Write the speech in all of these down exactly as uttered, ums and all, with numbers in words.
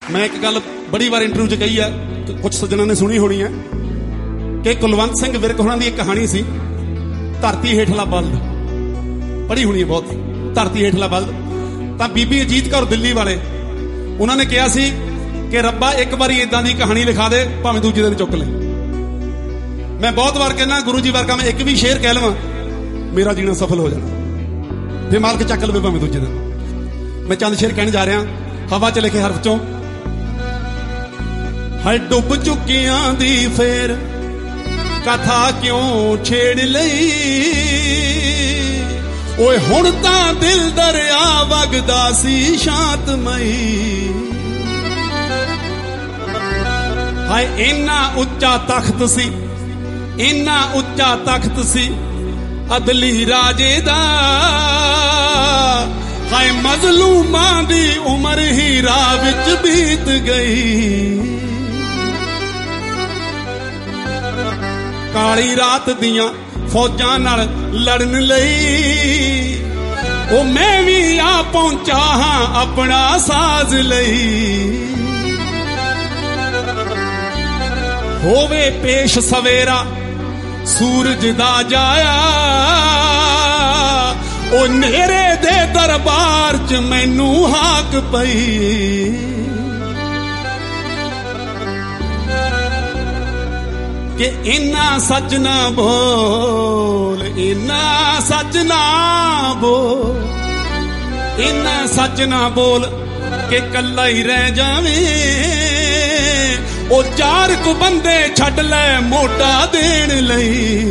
मैं एक गल बड़ी बार इंटरव्यू च कही है, कुछ सज्जनों ने सुनी होनी है कि कुलवंत सिंह विरक होना की एक कहानी सी, धरती हेठला बल्द, पढ़ी होनी है बहुत, धरती हेठला बल्द। तो बीबी अजीत कौर दिल्ली वाले उन्होंने कहा सी कि रब्बा एक बारी इदां दी कहानी लिखा दे, भावें दूजे दिन चुक ले। मैं बहुत बार कहना गुरु जी वर्गा मैं एक भी शेर कह लवां मेरा जीना सफल हो जाना, फिर मालक चक लवे भावें दूजे दिन। मैं चंद शेर कहने जा रहा, हवा च लिखे हरफ चों। हाय डुब चुकियां दी फेर कथा क्यों छेड़ लई, ओए हुण तां दिल दरिया वगदा सी शांतमई। हाय इन्ना उच्चा तख्त सी, इन्ना उच्चा तख्त सी अदली राजे दा, हाय मजलूमां दी उमर ही राह विच बीत गई। काली रात दियां फौजां नाल लड़न लई, ओ मैं भी आ पहुंचा हां अपना साज लई। होवे पेश सवेरा सूरज दा जाया, ओ नेरे दे दरबार च मैनू हाक पई। कि इन्ना सच ना बोल, इन्ना सच ना बोल, इन्ना सच ना बोल कि कल्ला ही रह जावे, ओ चार को बंदे छड़ ले मोटा देन लई।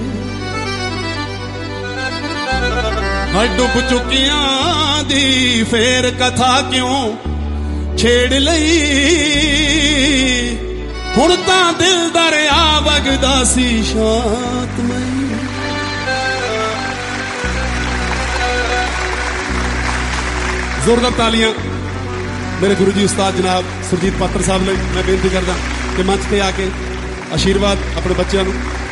डुब चुकियां दी फेर कथा क्यों छेड़ लई, हुण तां दिल दरिया वगदा सी शांतमई। जोरदार तालियां मेरे गुरु जी उस्ताद जनाब सुरजीत पात्र साहब लई। मैं बेनती करदा कि मंच पे आके आशीर्वाद अपने बच्चों को